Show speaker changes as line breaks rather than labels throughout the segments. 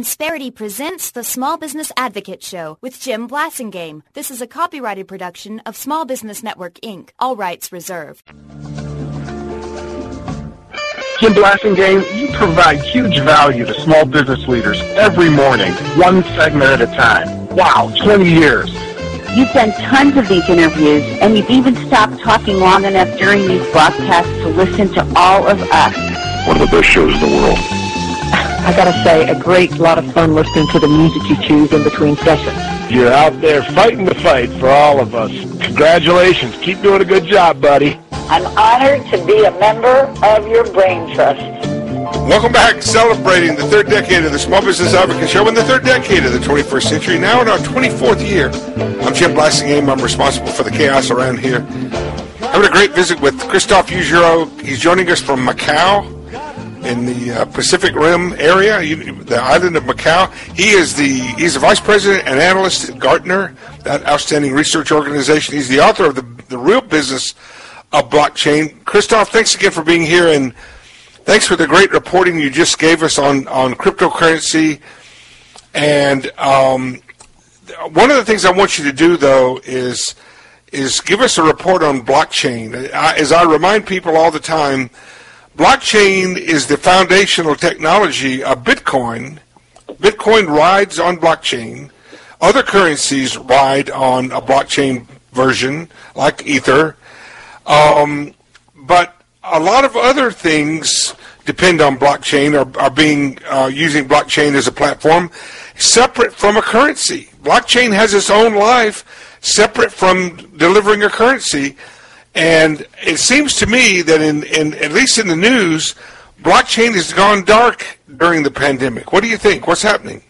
Insperity presents the Small Business Advocate Show with Jim Blasingame. This is a copyrighted production of Small Business Network, Inc. All rights reserved.
Jim Blasingame, you provide huge value to small business leaders every morning, one segment at a time. Wow, 20 years.
You've done tons of these interviews, and you've even stopped talking long enough during these broadcasts to listen to all of us.
One of the best shows in the world.
I gotta say, a great lot of fun listening to the music you choose in between sessions.
You're out there fighting the fight for all of us. Congratulations. Keep doing a good job, buddy.
I'm honored to be a member of your Brain Trust.
Welcome back, celebrating the third decade of the Small Business Advocate Show and the third decade of the 21st century, now in our 24th year. I'm Jim Blasingame. I'm responsible for the chaos around here. Having a great visit with Christophe Ugereau. He's joining us from Macau in the Pacific Rim area, the island of Macau. He's the vice president and analyst at Gartner, that outstanding research organization. He's the author of the Real Business of Blockchain. Christophe, thanks again for being here, and thanks for the great reporting you just gave us on cryptocurrency. And one of the things I want you to do, though, is give us a report on blockchain. As I remind people all the time, blockchain is the foundational technology of Bitcoin. Bitcoin rides on blockchain. Other currencies ride on a blockchain version, like Ether. But a lot of other things depend on blockchain, are being using blockchain as a platform separate from a currency. Blockchain has its own life separate from delivering a currency. And it seems to me that in at least in the news, blockchain has gone dark during the pandemic. What do you think? What's happening?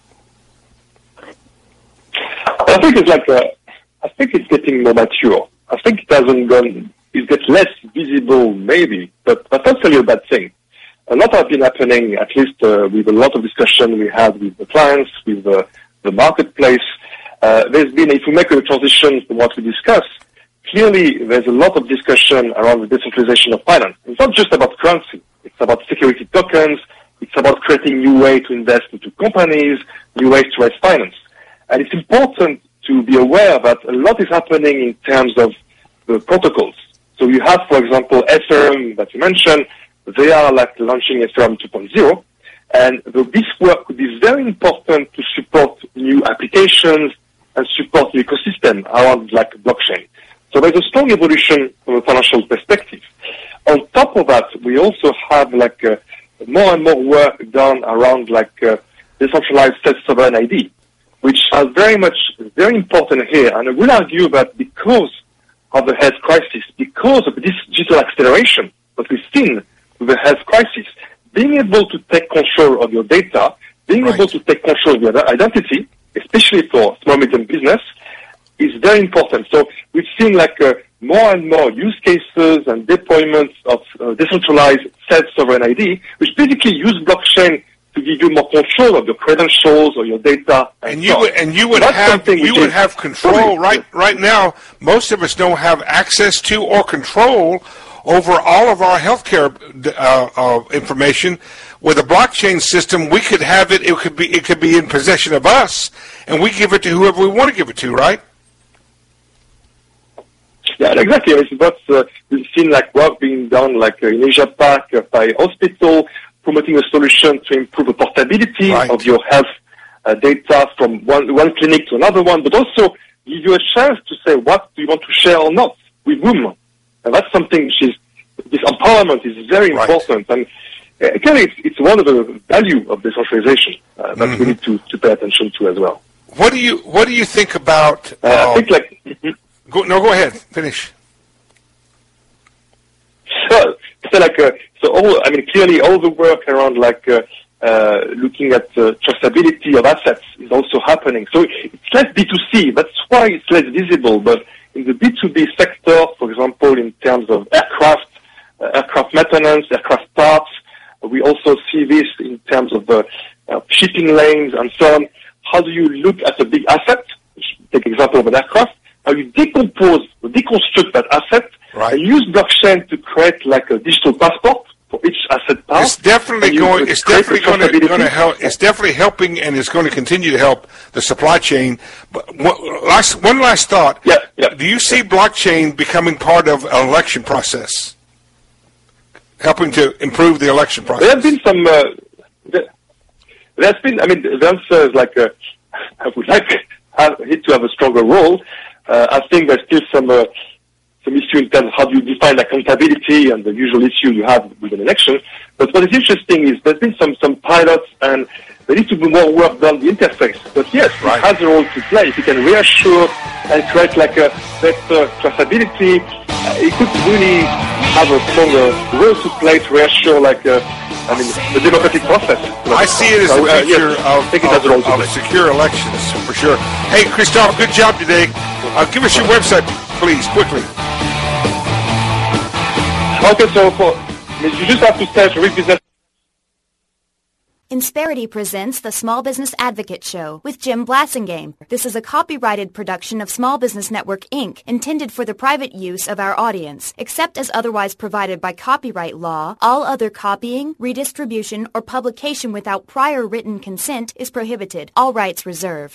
I think it's getting more mature. I think it gets less visible maybe, but that's not really a bad thing. A lot has been happening, at least with a lot of discussion we had with the clients, with the marketplace. There's been, if we make a transition from what we discussed, clearly, there's a lot of discussion around the decentralization of finance. It's not just about currency. It's about security tokens. It's about creating new ways to invest into companies, new ways to raise finance. And it's important to be aware that a lot is happening in terms of the protocols. So you have, for example, Ethereum that you mentioned. They are like launching Ethereum 2.0. And this work would be very important to support new applications and support the ecosystem around like blockchain. So there's a strong evolution from a financial perspective. On top of that, we also have more and more work done around decentralized self-sovereign ID, which are very important here. And I will argue that because of the health crisis, because of this digital acceleration that we've seen with the health crisis, being able to take control of your data, being able to take control of your identity, especially for small medium business, is very important. So we've seen more and more use cases and deployments of decentralized self-sovereign ID, which basically use blockchain to give you more control of your credentials or your data. And you would
have control. Right now, most of us don't have access to or control over all of our healthcare information. With a blockchain system, we could have it. It could be in possession of us, and we give it to whoever we want to give it to. Right?
Yeah, exactly. We've seen work being done in Asia Pac by hospital, promoting a solution to improve the portability of your health data from one clinic to another one, but also give you a chance to say what do you want to share or not, with whom. And that's something this empowerment is very important. And again, it's one of the value of decentralization that we need to pay attention to as well.
What do you think about?
I think
Go ahead. Finish.
Clearly all the work around looking at traceability of assets is also happening. So it's less B2C. That's why it's less visible. But in the B2B sector, for example, in terms of aircraft maintenance, aircraft parts, we also see this in terms of shipping lanes and so on. How do you look at a big asset? Take example of an aircraft. How you deconstruct that asset and use blockchain to create a digital passport for each asset pass.
It's definitely going to help. It's definitely helping, and it's going to continue to help the supply chain. But one last thought.
Yeah.
Do you see blockchain becoming part of an election process, helping to improve the election process?
There have been some. There's been. I mean, the answer is like I would like it to have a stronger role. I think there's still some issue in terms of how do you define accountability and the usual issue you have with an election. But what is interesting is there's been some pilots, and there needs to be more work done on the interface. But yes,
right.
It has a role to play. If you can reassure and create like a better traceability, it could really have a stronger role to play to reassure the democratic process.
I see it as the future
of
secure elections, for sure. Hey, Christophe, good job today. Give us your website, please, quickly.
Okay, so you just have to search Real Business.
Insperity presents the Small Business Advocate Show with Jim Blasingame. This is a copyrighted production of Small Business Network, Inc., intended for the private use of our audience. Except as otherwise provided by copyright law, all other copying, redistribution, or publication without prior written consent is prohibited. All rights reserved.